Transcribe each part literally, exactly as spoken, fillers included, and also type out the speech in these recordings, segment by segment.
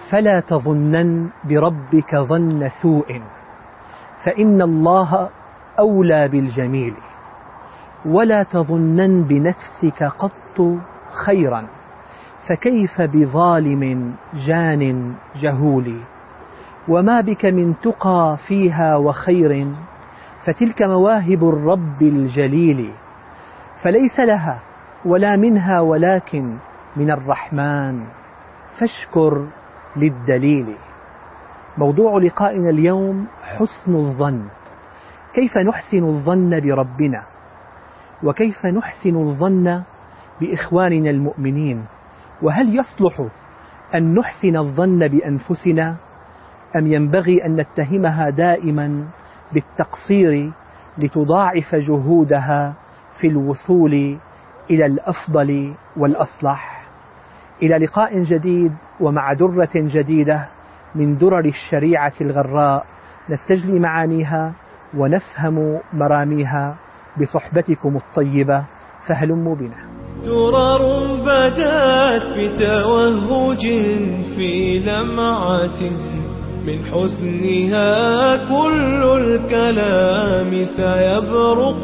فلا تظنن بربك ظن سوء فإن الله أولى بالجميل، ولا تظنن بنفسك قط خيرا فكيف بظالم جان جهول، وما بك من تقى فيها وخير فتلك مواهب الرب الجليل، فليس لها ولا منها ولكن من الرحمن فاشكر للدليل. موضوع لقائنا اليوم حسن الظن، كيف نحسن الظن بربنا، وكيف نحسن الظن بإخواننا المؤمنين، وهل يصلح أن نحسن الظن بأنفسنا أم ينبغي أن نتهمها دائما بالتقصير لتضاعف جهودها في الوصول إلى الأفضل والأصلح. إلى لقاء جديد ومع درة جديدة من درر الشريعة الغراء نستجلي معانيها ونفهم مراميها بصحبتكم الطيبة، فهلموا بنا. درر بدات بتوهج في لمعة، من حسنها كل الكلام سيبرق.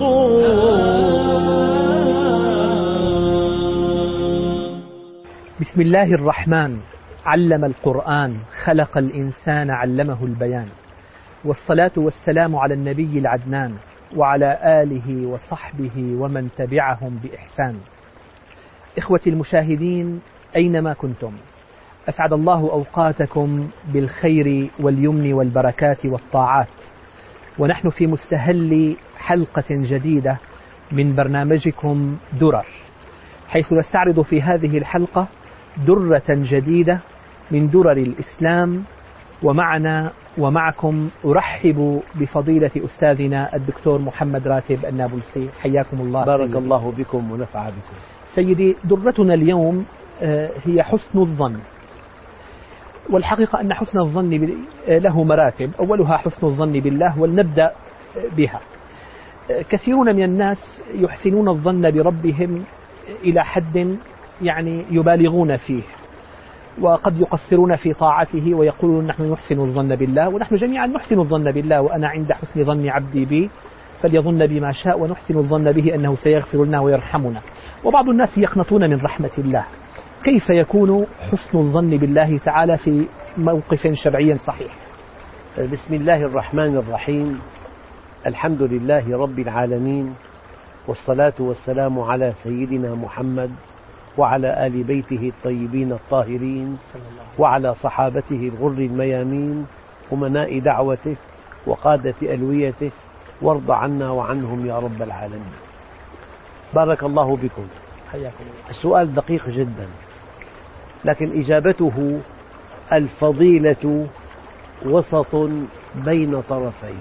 بسم الله الرحمن، علم القرآن، خلق الإنسان، علمه البيان، والصلاة والسلام على النبي العدنان وعلى آله وصحبه ومن تبعهم بإحسان. إخوتي المشاهدين أينما كنتم، أسعد الله أوقاتكم بالخير واليمن والبركات والطاعات، ونحن في مستهل حلقة جديدة من برنامجكم درر، حيث نستعرض في هذه الحلقة درة جديدة من درر الإسلام. ومعنا ومعكم أرحب بفضيلة أستاذنا الدكتور محمد راتب النابلسي، حياكم الله. بارك سيدي. الله بكم ونفع بكم. سيدي، درتنا اليوم هي حسن الظن، والحقيقة أن حسن الظن له مراتب، أولها حسن الظن بالله، ولنبدأ بها. كثيرون من الناس يحسنون الظن بربهم إلى حد يعني يبالغون فيه، وقد يقصرون في طاعته ويقولون نحن نحسن الظن بالله، ونحن جميعا نحسن الظن بالله، وأنا عند حسن ظن عبدي بي فليظن بما شاء، ونحسن الظن به أنه سيغفر لنا ويرحمنا. وبعض الناس يقنطون من رحمة الله. كيف يكون حسن الظن بالله تعالى في موقف شرعي صحيح؟ بسم الله الرحمن الرحيم، الحمد لله رب العالمين، والصلاة والسلام على سيدنا محمد وعلى آل بيته الطيبين الطاهرين وعلى صحابته الغر الميامين أمناء دعوته وقادة ألويته، وارض عنا وعنهم يا رب العالمين. بارك الله بكم. حياكم الله. السؤال دقيق جدا، لكن إجابته الفضيلة وسط بين طرفين.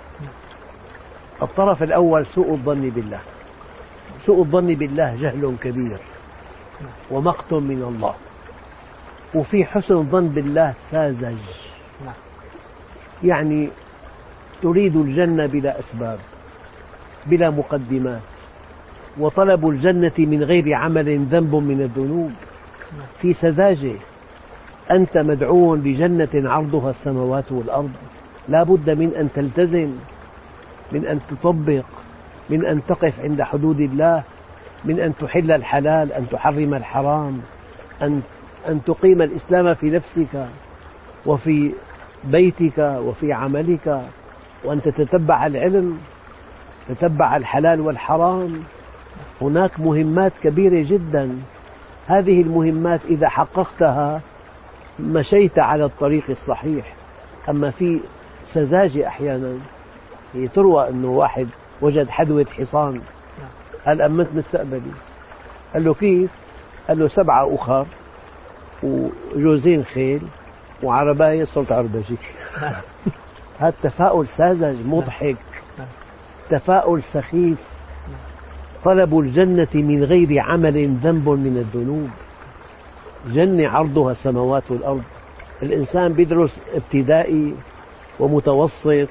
الطرف الأول سوء الظن بالله. سوء الظن بالله جهل كبير ومقت من الله، وفي حسن الظن بالله ساذج، يعني تريد الجنة بلا أسباب بلا مقدمات، وطلب الجنة من غير عمل ذنب من الذنوب، في سذاجة. أنت مدعو لجنة عرضها السماوات والأرض، لا بد من أن تلتزم، من أن تطبق، من أن تقف عند حدود الله، من أن تحل الحلال، أن تحرم الحرام، أن أن تقيم الإسلام في نفسك وفي بيتك وفي عملك، وأن تتتبع العلم، تتبع الحلال والحرام. هناك مهمات كبيرة جدا، هذه المهمات إذا حققتها مشيت على الطريق الصحيح. أما في سذاجة أحيانا، هي تروى أنه واحد وجد حدوة حصان، قال أمنت مستقبلي. قال له كيف؟ قال له سبعة أخر وجوزين خيل وعرباية صوت عربجي. هذا تفاؤل ساذج مضحك، تفاؤل سخيف. طلب الجنة من غير عمل ذنب من الذنوب. جنة عرضها السماوات والأرض. الإنسان بيدرس ابتدائي ومتوسط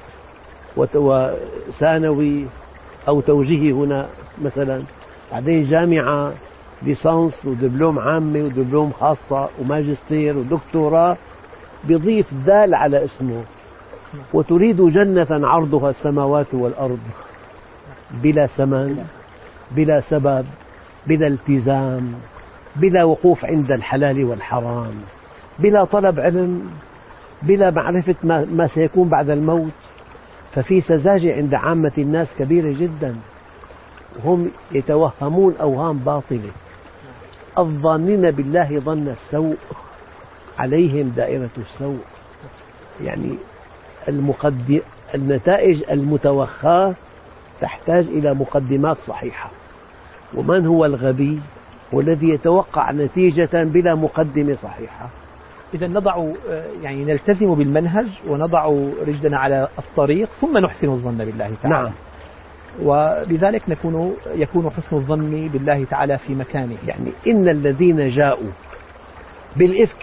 وثانوي أو توجيهي هنا مثلا، بعدين جامعة، ليسانس ودبلوم عامة ودبلوم خاصة وماجستير ودكتوراه، بيضيف دال على اسمه. وتريد جنة عرضها السماوات والأرض بلا ثمن، بلا سبب، بلا التزام، بلا وقوف عند الحلال والحرام، بلا طلب علم، بلا معرفة ما سيكون بعد الموت. ففي سذاجة عند عامة الناس كبيرة جدا، هم يتوهمون أوهام باطلة. الظانين بالله ظن السوء عليهم دائرة السوء. يعني المقدم النتائج المتوخاة تحتاج إلى مقدمات صحيحة. ومن هو الغبي؟ هو الذي يتوقع نتيجة بلا مقدمة صحيحة. إذا نضع يعني نلتزم بالمنهج ونضع رجلنا على الطريق ثم نحسن الظن بالله تعالى. نعم. وبذلك نكون يكون حسن الظن بالله تعالى في مكانه. يعني إن الذين جاءوا بالإفك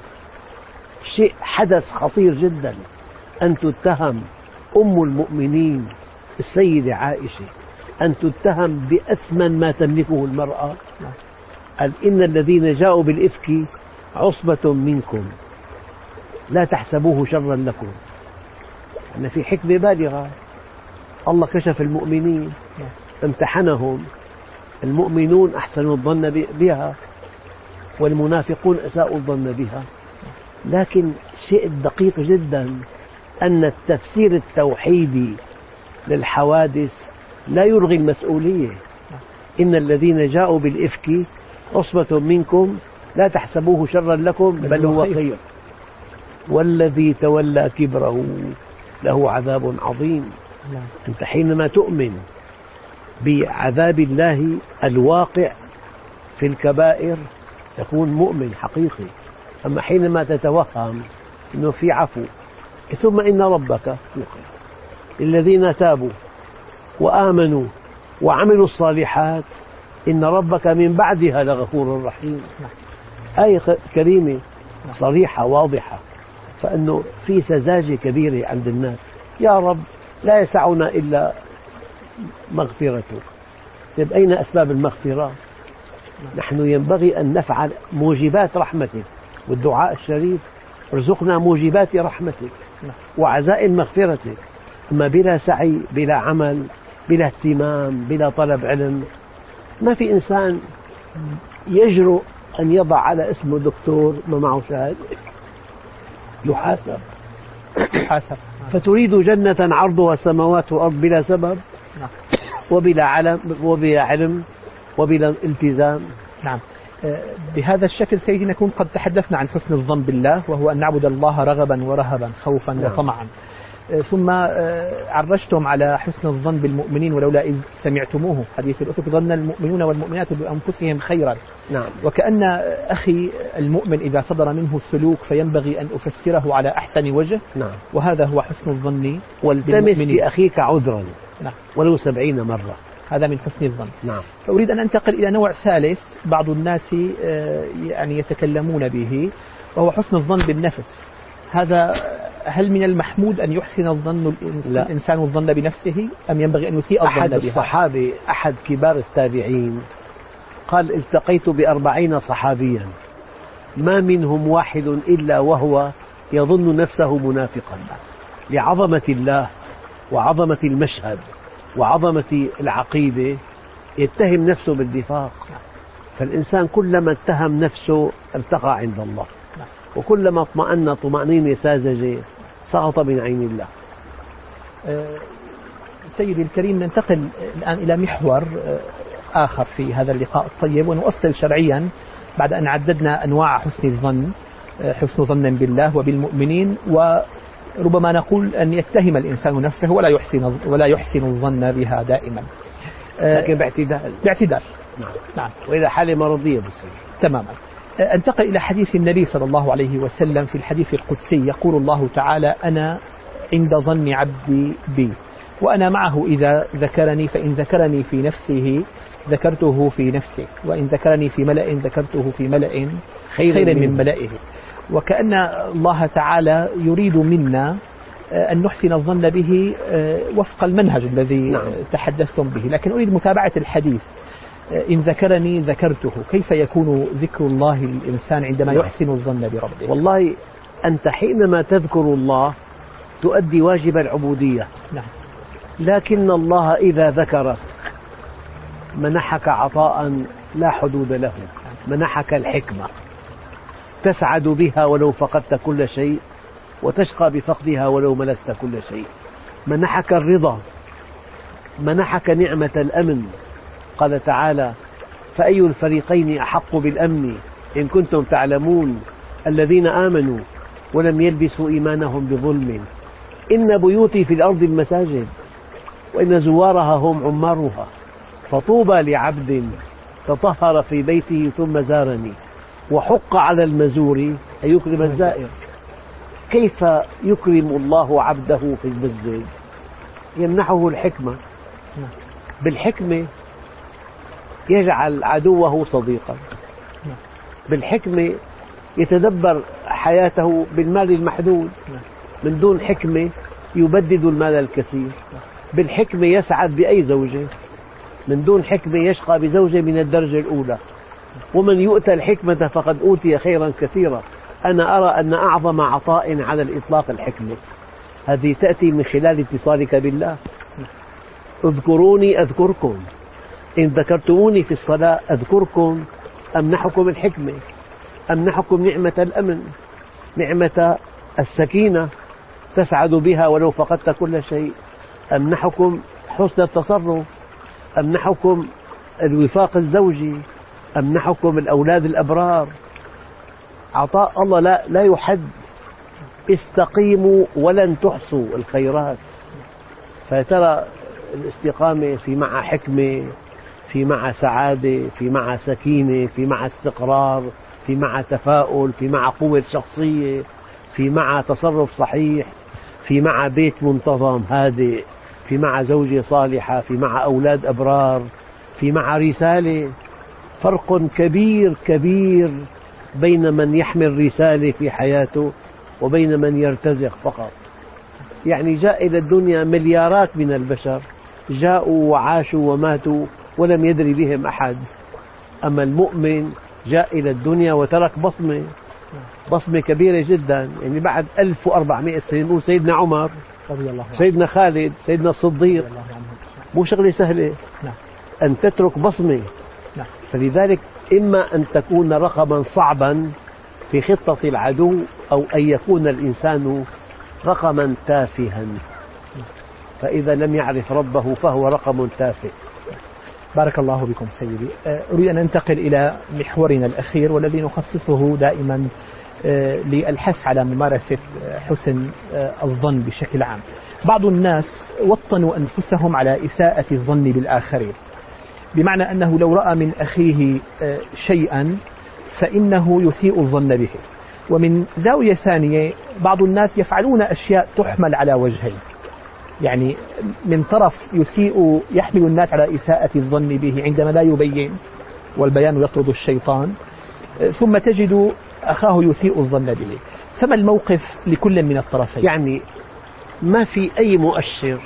شيء حدث خطير جدا، أن تتهم أم المؤمنين السيدة عائشة، أن تتهم بأثمن ما تملكه المرأة. قال إن الذين جاءوا بالإفك عصبة منكم لا تحسبوه شرا لكم. أن في حكمة بالغة، الله كشف المؤمنين امتحنهم، المؤمنون أحسنوا الظن بها والمنافقون أساءوا الظن بها. لكن شيء دقيق جدا أن التفسير التوحيدي للحوادث لا يلغي المسؤولية. إن الذين جاءوا بالإفك عصبة منكم لا تحسبوه شرا لكم بل هو خير، والذي تولى كبره له عذاب عظيم. أنت حينما تؤمن بعذاب الله الواقع في الكبائر تكون مؤمن حقيقي. أما حينما تتوهم أنه في عفو، ثم إن ربك الذين تابوا وآمنوا وعملوا الصالحات إن ربك من بعدها لغفور رحيم. آية كريمة صريحة واضحة. فأنه في سذاجة كبيرة عند الناس، يا رب لا يسعنا إلا مغفرتك. طيب أين أسباب المغفرة؟ نحن ينبغي أن نفعل موجبات رحمتك، والدعاء الشريف ارزقنا موجبات رحمتك وعزائم مغفرتك. أما بلا سعي، بلا عمل، بلا اهتمام، بلا طلب علم، ما في إنسان يجرؤ أن يضع على اسمه دكتور ما معه شهادة، يحاسب. يحاسب. فتريد جنة عرضها السماوات والأرض بلا سبب وبلا علم وبلا علم وبلا التزام. نعم. بهذا الشكل سيدي نكون قد تحدثنا عن حسن الظن بالله، وهو أن نعبد الله رغبا ورهبا، خوفا نعم. وطمعا. ثم عرجتم على حسن الظن بالمؤمنين، ولولا إذ سمعتموه حديث الأفك ظن المؤمنون والمؤمنات بأنفسهم خيرا. نعم. وكأن أخي المؤمن إذا صدر منه السلوك فينبغي أن أفسره على أحسن وجه. نعم. وهذا هو حسن الظن. والتمس لأخيك عذرا نعم. ولو سبعين مرة، هذا من حسن الظن. نعم. فأريد أن أنتقل إلى نوع ثالث بعض الناس يعني يتكلمون به، وهو حسن الظن بالنفس. هذا هل من المحمود أن يحسن الظن الإنسان الظن بنفسه، أم ينبغي أن يسيء الظن بها؟ أحد الصحابة أحد كبار التابعين قال التقيت بأربعين صحابيا ما منهم واحد إلا وهو يظن نفسه منافقا، لعظمة الله وعظمة المشهد وعظمة العقيدة يتهم نفسه بالنفاق. فالإنسان كلما اتهم نفسه ارتقى عند الله، وكلما اطمأن طمأنينة ساذجة سقط من عين الله. سيدي الكريم، ننتقل الآن إلى محور آخر في هذا اللقاء الطيب، ونؤصل شرعيا بعد أن عددنا أنواع حسن الظن، حسن ظن بالله وبالمؤمنين، وربما نقول أن يتهم الإنسان نفسه ولا يحسن ولا يحسن الظن بها دائما، لكن باعتدال. باعتدال. نعم. نعم. وإذا حالة مرضية بصير. تماما. انتقل إلى حديث النبي صلى الله عليه وسلم في الحديث القدسي، يقول الله تعالى: أنا عند ظن عبدي بي، وأنا معه إذا ذكرني، فإن ذكرني في نفسه ذكرته في نفسه، وإن ذكرني في ملأ ذكرته في ملأ خير من ملئه. وكأن الله تعالى يريد منا أن نحسن الظن به وفق المنهج الذي نعم. تحدثتم به، لكن أريد متابعة الحديث. إن ذكرني ذكرته، كيف يكون ذكر الله للإنسان عندما يحسن الظن بربه؟ والله أنت حينما تذكر الله تؤدي واجب العبودية. نعم. لكن الله إذا ذكرك منحك عطاء لا حدود له، منحك الحكمة تسعد بها ولو فقدت كل شيء، وتشقى بفقدها ولو ملكت كل شيء. منحك الرضا، منحك نعمة الأمن. قال تعالى: فأي الفريقين أحق بالأمن إن كنتم تعلمون الذين آمنوا ولم يلبسوا إيمانهم بظلم إن بيوتي في الأرض المساجد وإن زوارها هم عمارها فطوبى لعبد تطهر في بيته ثم زارني وحق على المزور أن يكرم الزائر. كيف يكرم الله عبده في المسجد؟ يمنحه الحكمة. بالحكمة يجعل عدوه صديقا، بالحكمة يتدبر حياته بالمال المحدود، من دون حكمة يبدد المال الكثير. بالحكمة يسعد بأي زوجة، من دون حكمة يشقى بزوجة من الدرجة الأولى. ومن يؤتى الحكمة فقد أوتي خيرا كثيرا. أنا أرى أن أعظم عطاء على الإطلاق الحكمة. هذه تأتي من خلال اتصالك بالله. اذكروني أذكركم، إن ذكرتموني في الصلاة أذكركم. أمنحكم الحكمة، أمنحكم نعمة الأمن، نعمة السكينة تسعد بها ولو فقدت كل شيء. أمنحكم حسن التصرف، أمنحكم الوفاق الزوجي، أمنحكم الأولاد الأبرار. عطاء الله لا, لا يحد. استقيموا ولن تحصوا الخيرات. فترى الاستقامة في مع حكمة، في مع سعادة، في مع سكينة، في مع استقرار، في مع تفاؤل، في مع قوة شخصية، في مع تصرف صحيح، في مع بيت منتظم هادئ، في مع زوجة صالحة، في مع أولاد أبرار، في مع رسالة. فرق كبير كبير بين من يحمل رسالة في حياته وبين من يرتزق فقط. يعني جاء إلى الدنيا مليارات من البشر، جاءوا وعاشوا وماتوا ولم يدري بهم أحد. أما المؤمن جاء إلى الدنيا وترك بصمة، بصمة كبيرة جدا. يعني بعد ألف وأربعمائة سنة نقول سيدنا عمر، سيدنا خالد، سيدنا الصديق، مو شغلة سهلة أن تترك بصمة. فلذلك إما أن تكون رقما صعبا في خطة العدو، أو أن يكون الإنسان رقما تافها، فإذا لم يعرف ربه فهو رقم تافه. بارك الله بكم سيدي. أريد أن ننتقل إلى محورنا الأخير والذي نخصصه دائما للحث على ممارسة حسن الظن بشكل عام. بعض الناس وطنوا أنفسهم على إساءة الظن بالآخرين، بمعنى أنه لو رأى من أخيه شيئا فإنه يسيء الظن به. ومن زاوية ثانية بعض الناس يفعلون أشياء تحمل على وجهين، يعني من طرف يسيء يحمل الناس على إساءة الظن به عندما لا يبين، والبيان يطرد الشيطان، ثم تجد أخاه يسيء الظن به. فما الموقف لكل من الطرفين؟ يعني ما في أي مؤشر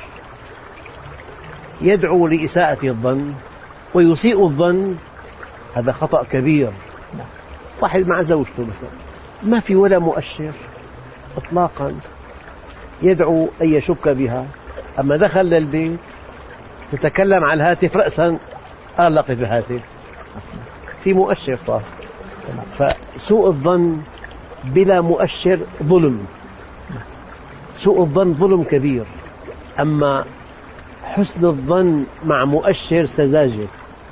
يدعو لإساءة الظن ويسيء الظن، هذا خطأ كبير. واحد مع زوجته مثلا ما في ولا مؤشر إطلاقا يدعو أن يشك بها، أما دخل للبيت تتكلم على الهاتف رأسا أغلق الهاتف، في مؤشر صار. فسوء الظن بلا مؤشر ظلم، سوء الظن ظلم كبير. أما حسن الظن مع مؤشر سذاجة.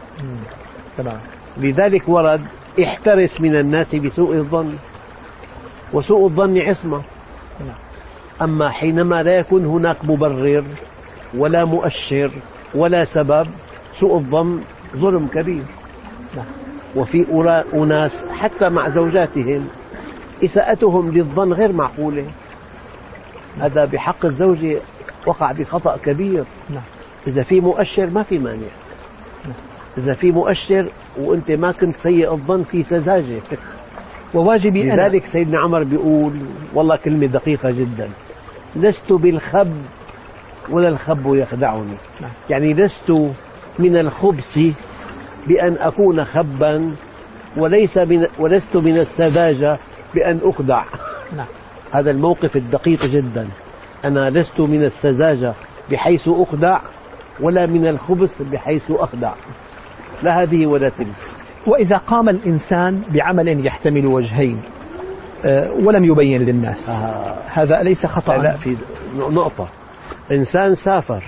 لذلك ورد: احترس من الناس بسوء الظن، وسوء الظن عصمة. أما حينما لا يكون هناك مبرر ولا مؤشر ولا سبب، سوء الظن ظلم كبير. وفي أناس حتى مع زوجاتهم إساءتهم للظن غير معقولة. هذا بحق الزوجة وقع بخطأ كبير. إذا في مؤشر ما في مانع، إذا في مؤشر وأنت ما كنت سيء الظن في سذاجة. وواجبي أنا. لذلك سيدنا عمر بيقول، والله كلمة دقيقة جدا: لست بالخب ولا الخب يخدعني. يعني لست من الخبث بأن أكون خبا، وليس من ولست من السذاجة بأن أخدع. هذا الموقف الدقيق جدا. أنا لست من السذاجة بحيث أخدع، ولا من الخبث بحيث أخدع، لا هذه ولا تلك. وإذا قام الإنسان بعمل يحتمل وجهين ولم يبين للناس آه. هذا أليس خطأ؟ لا، في نقطة. إنسان سافر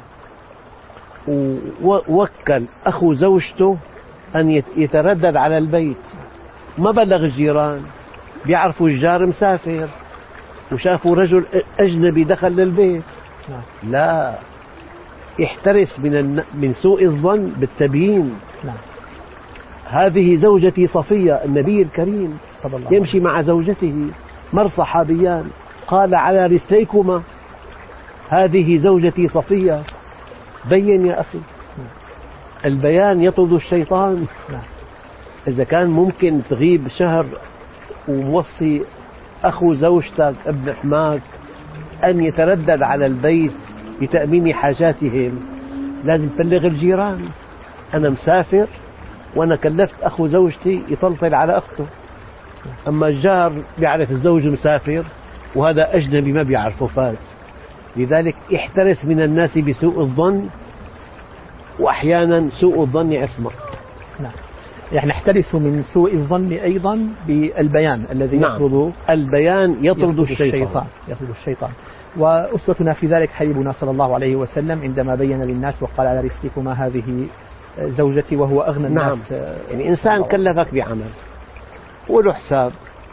ووكل أخو زوجته أن يتردد على البيت، ما بلغ الجيران، بيعرفوا الجار مسافر وشافوا رجل أجنبي دخل للبيت. لا، احترس من من سوء الظن بالتبيين. هذه زوجتي صفية، النبي الكريم صلى الله يمشي مع زوجته، مر صحابيان قال على رسليكما هذه زوجتي صفية. بين يا أخي، البيان يطرد الشيطان. إذا كان ممكن تغيب شهر وموصي أخو زوجتك ابن حماك أن يتردد على البيت لتأمين حاجاتهم، لازم تبلغ الجيران أنا مسافر وأنا كلفت أخو زوجتي يطلطل على أخته. أما الجار بيعرف الزوج مسافر وهذا أجنبي ما بيعرفه فات. لذلك احترس من الناس بسوء الظن، وأحيانا سوء الظن عصمة. نعم، يعني نحترس من سوء الظن أيضا بالبيان الذي نعم. يطرد البيان يطرد, يطرد الشيطان. الشيطان يطرد الشيطان. وأسوتنا في ذلك حبيبنا صلى الله عليه وسلم عندما بين للناس وقال على رسلكما هذه زوجتي، وهو أغنى نعم. الناس. يعني إنسان كلفك بعمل وله حساب،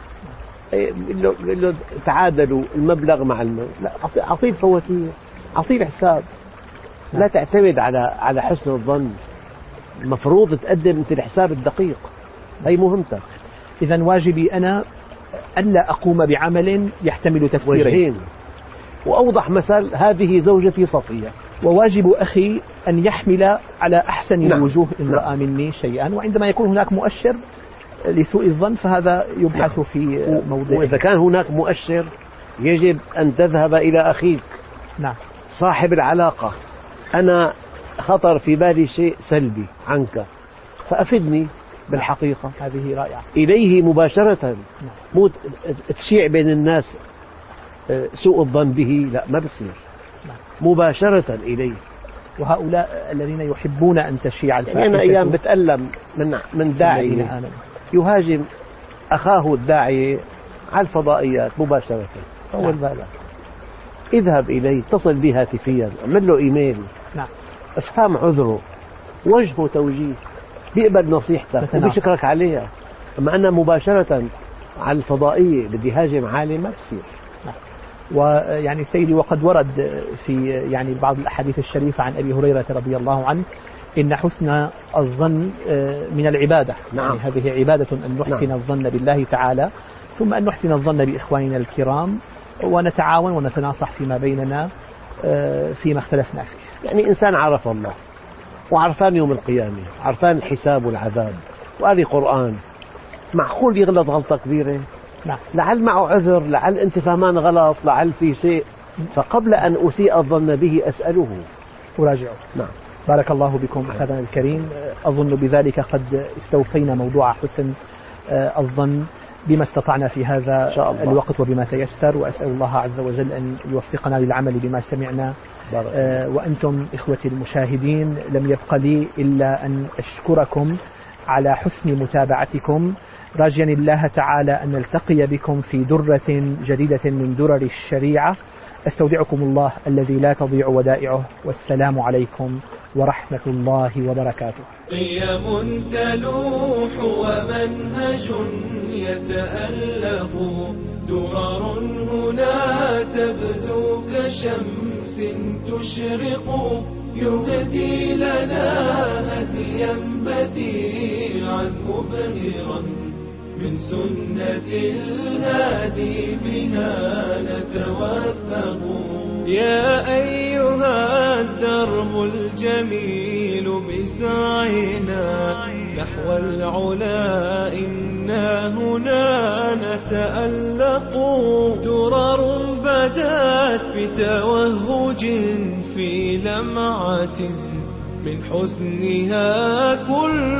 له تعادلوا المبلغ مع المبلغ، لا، أعطيه الفواتير، أعطيه الحساب. لا تعتمد على على حسن الظن، المفروض تقدم أنت الحساب الدقيق. هي مهمتك. إذن واجبي أنا ألا أقوم بعمل يحتمل تفسيرين. وأوضح مثل هذه زوجتي صفية. وواجب أخي أن يحمل على أحسن نعم. الوجوه إن نعم. رأى مني شيئا، وعندما يكون هناك مؤشر لسوء الظن فهذا يبحث في موضوع. وإذا كان هناك مؤشر يجب أن تذهب إلى أخيك نعم. صاحب صاحب العلاقة. أنا خطر في بالي شيء سلبي عنك فأفدني بالحقيقة. هذه رائعة. إليه مباشرة، نعم. مو تشيع بين الناس سوء الظن به، لا، ما بصير. نعم. مباشرة إليه. وهؤلاء الذين يحبون أن تشيع الفاحشة، يعني أنا أيام بتألم من من داعي يهاجم أخاه الداعية على الفضائيات مباشرة. أول بالك اذهب إليه، اتصل به هاتفيا، اعمل له إيميل، نعم. افهم عذره، وجهه توجيه، بيقبل نصيحتك وبيشكرك عليها. أما أنا مباشرة على الفضائية بدي هاجم عالم، ما بصير. ويعني سيدي، وقد ورد في يعني بعض الأحاديث الشريفة عن أبي هريرة رضي الله عنه إن حسن الظن من العبادة. نعم. يعني هذه عبادة أن نحسن نعم. الظن بالله تعالى، ثم أن نحسن الظن بإخواننا الكرام، ونتعاون ونتناصح فيما بيننا فيما اختلفنا فيه. يعني إنسان عرف الله وعرفان يوم القيامة، عرفان الحساب والعذاب، وقال قرآن، معقول يغلط غلطة كبيرة؟ نعم. لعل معه عذر، لعل أنت فهمان غلط، لعل في شيء، فقبل أن أسيء الظن به أسأله، أراجعه. نعم. بارك الله بكم أخذنا الكريم. أظن بذلك قد استوفينا موضوع حسن الظن بما استطعنا في هذا الوقت وبما تيسر، وأسأل الله عز وجل أن يوفقنا للعمل بما سمعنا. آه وأنتم إخوتي المشاهدين، لم يبق لي إلا أن أشكركم على حسن متابعتكم، راجيا الله تعالى أن نلتقي بكم في درة جديدة من درر الشريعة. أستودعكم الله الذي لا تضيع ودائعه، والسلام عليكم ورحمة الله وبركاته. قيم تلوح ومنهج يتألق، درر هنا تبدو كشمس تشرق، يهدي لنا هديا بديعا مبهرا، من سنة الهادي بها نتوثق. يا أيها الدرب الجميل بسعينا نحو العلا، إنا هنا نتألق. درر بدات بتوهج في لمعة، من حسنها كل